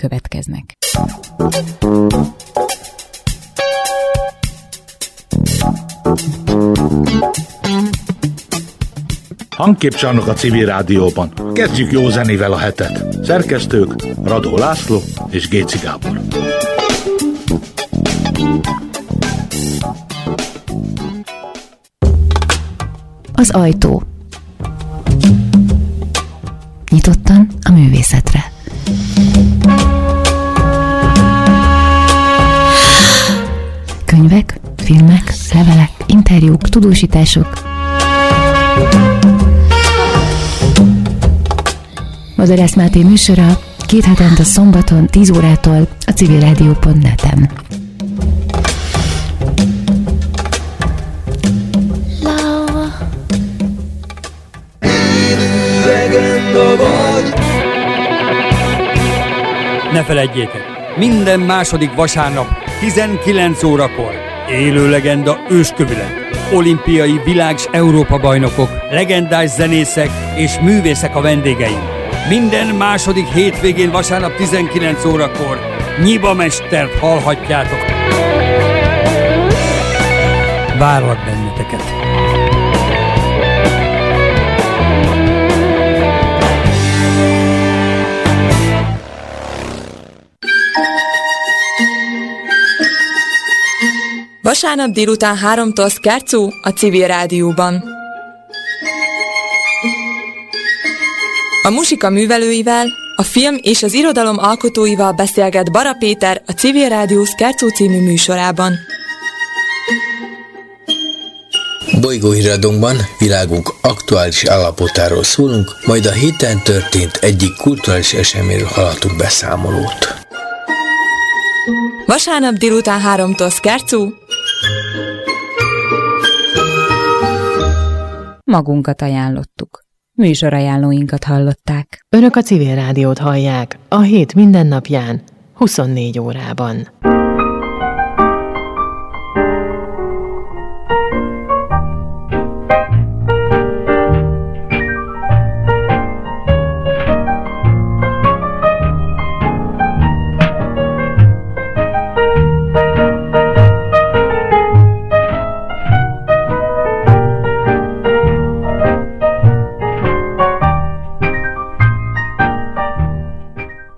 következnek. Hangképcsarnok a Civil Rádióban. Kezdjük jó zenével a hetet. Szerkesztők Radó László és Géci Gábor. Az ajtó. Nyitottan a művészetre. Könyvek, filmek, levelek, interjúk, tudósítások. Mazarász Máté műsora 2 hetente szombaton 10 órától a civilradio.net-en. Ne feledjétek, minden második vasárnap 19 órakor élő legenda őskövület, olimpiai világ- és Európa-bajnokok, legendás zenészek és művészek a vendégeim. Minden második hétvégén vasárnap 19 órakor Nyiba Mestert hallhatjátok. Várlak benneteket! Vasárnap délután 3-tól Szkárcú a Civil Rádióban. A muzsika művelőivel, a film és az irodalom alkotóival beszélget Bara Péter a Civil Rádió Szkárcú című műsorában. Bolygóhíradónkban világunk aktuális állapotáról szólunk, majd a héten történt egyik kulturális eseményről hallhatunk beszámolót. Vasárnap délután 3-tól Szkárcú. Magunkat ajánlottuk. Műsorajánlóinkat hallották. Önök a Civil Rádiót hallják a hét mindennapján, 24 órában.